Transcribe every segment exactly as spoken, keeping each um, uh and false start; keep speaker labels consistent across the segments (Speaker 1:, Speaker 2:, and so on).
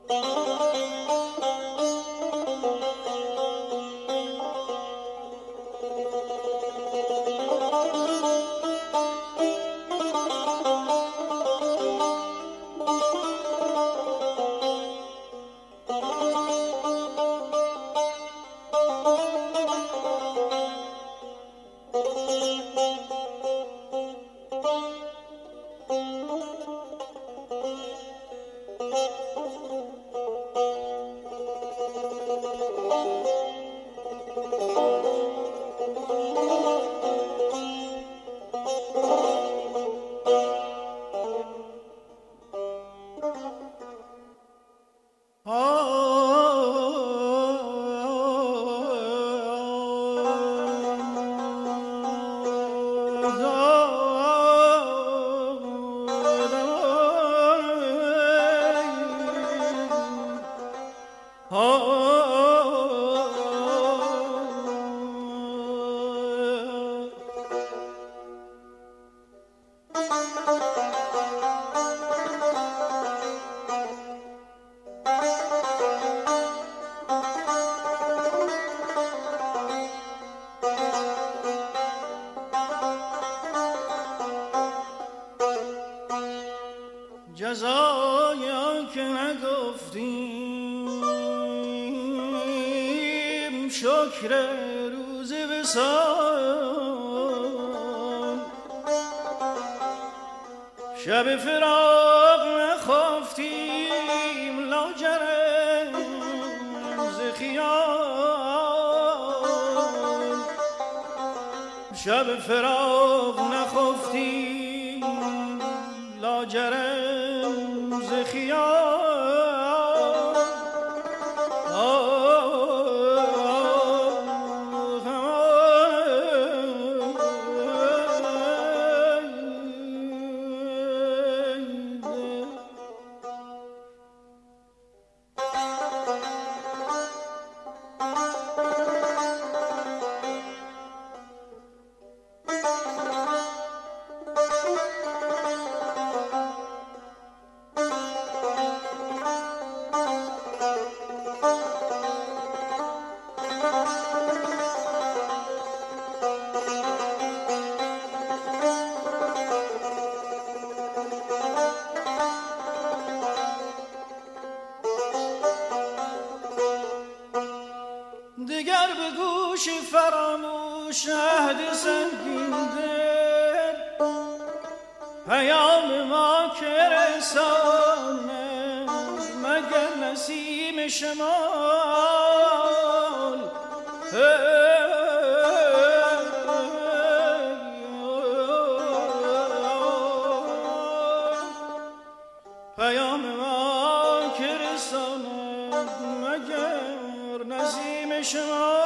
Speaker 1: جزایا که نگفتیم شکر روز وصال، شب فراق نخفتیم لاجرم ز خیال، شب فراق نخفتیم لاجرم ز خیال. دیگر به گوش فراموش عهد سنگین دل پیام ما که رسانه مگر نسیم شمال. پیام ما که رسانه مگر نسیم شما.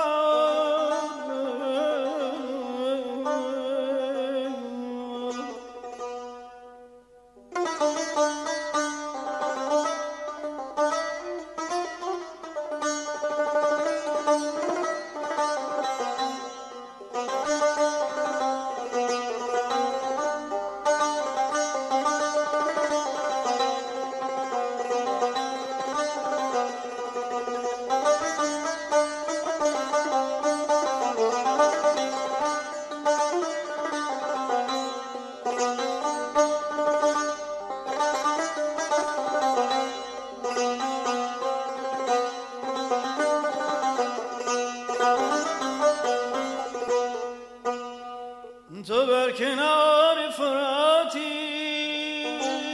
Speaker 1: تو بر کنار فراتی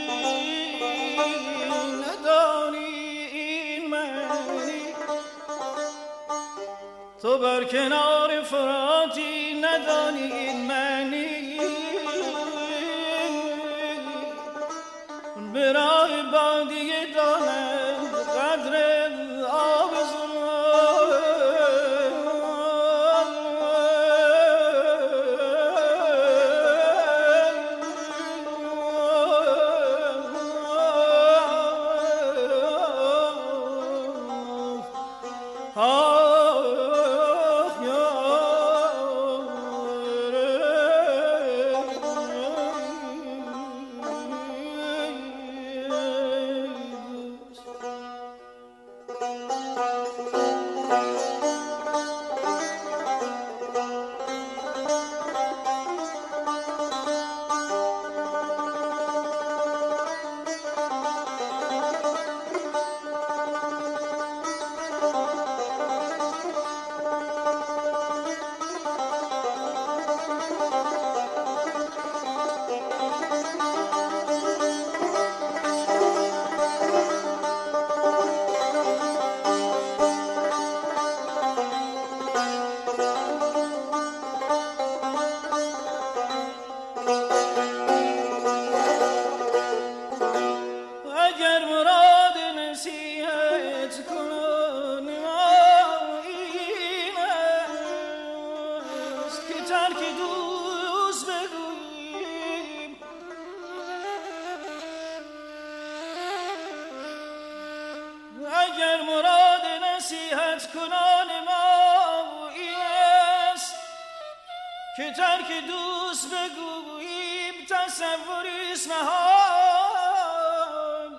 Speaker 1: ندانی این معنی، تو بر کنار فراتی ندانی این معنی، به راه بادیه دانند قدر آب نصیحت کنان این است که ترک دوست بگوییم. اگر مراد نصیحت کنان ما این است که ترک دوست بگوییم، تصوری است محال.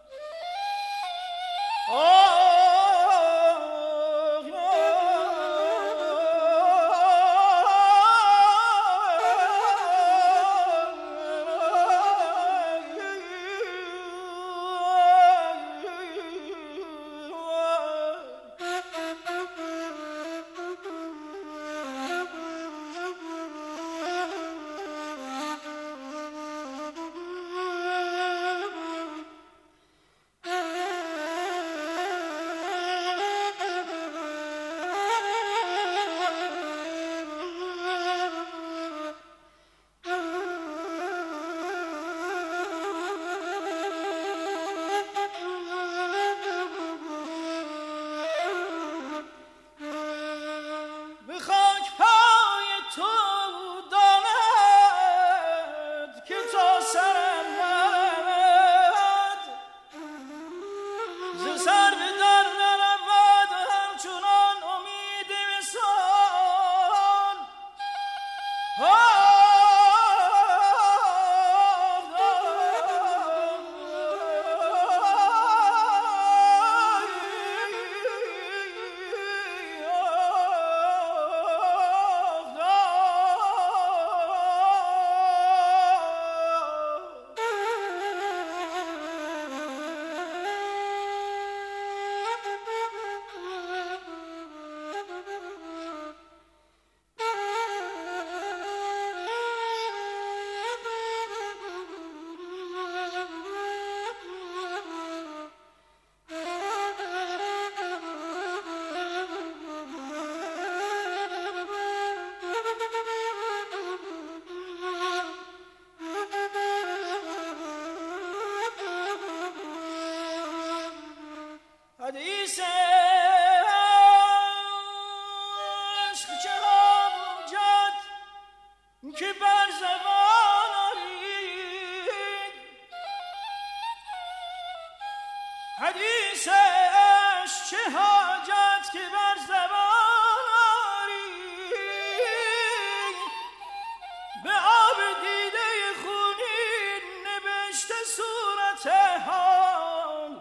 Speaker 1: حدیث عشق چرا بوجد که بر زبان آرید؟ حدیث عشق چه حاجت که بر زبان آرید؟ به آب دیده خونین نوشته صورت حال.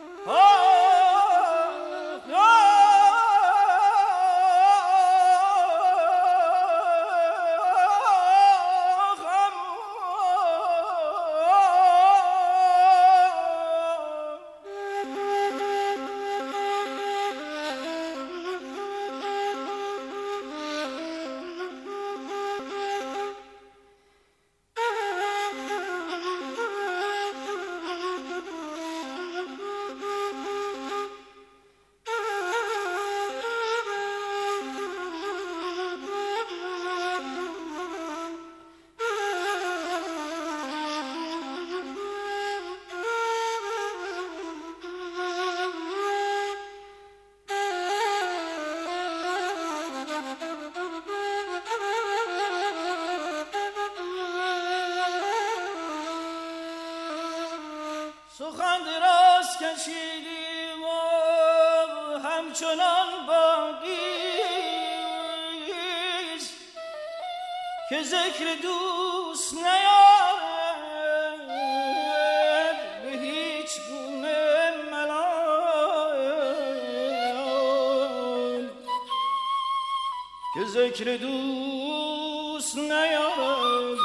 Speaker 1: سخن دراز کشیدیم و همچنان باقیست که ذکر دوست نیارد به هیچ گونه ملال، که ذکر دوست نیارد